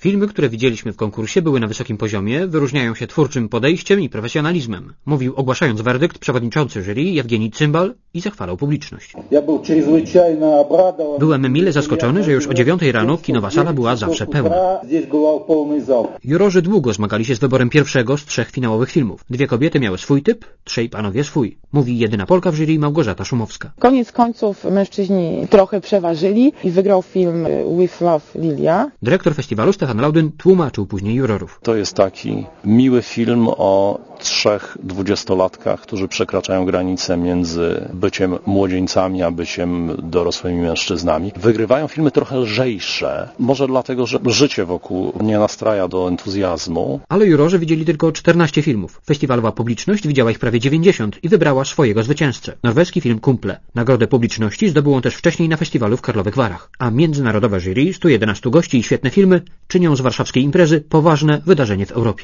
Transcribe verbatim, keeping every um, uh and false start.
Filmy, które widzieliśmy w konkursie, były na wysokim poziomie, wyróżniają się twórczym podejściem i profesjonalizmem. Mówił, ogłaszając werdykt, przewodniczący jury Jewgenij Cymbal i zachwalał publiczność. Byłem mile zaskoczony, że już o dziewiątej rano kinowa sala była zawsze pełna. Jurorzy długo zmagali się z wyborem pierwszego z trzech finałowych filmów. Dwie kobiety miały swój typ, trzej panowie swój. Mówi jedyna Polka w jury Małgorzata Szumowska. Koniec końców mężczyźni trochę przeważyli i wygrał film With Love Lilia. Dyrektor festiwalu Stefan Laudyn tłumaczył później jurorów. To jest taki miły film o trzech dwudziestolatkach, którzy przekraczają granicę między byciem młodzieńcami, a byciem dorosłymi mężczyznami. Wygrywają filmy trochę lżejsze, może dlatego, że życie wokół nie nastraja do entuzjazmu. Ale jurorzy widzieli tylko czternaście filmów. Festiwalowa publiczność widziała ich prawie dziewięćdziesiąt i wybrała swojego zwycięzcę. Norweski film Kumple. Nagrodę publiczności zdobył on też wcześniej na festiwalu w Karlowych Warach. A międzynarodowe jury, stu jedenastu gości i świetne filmy czynią z warszawskiej imprezy poważne wydarzenie w Europie.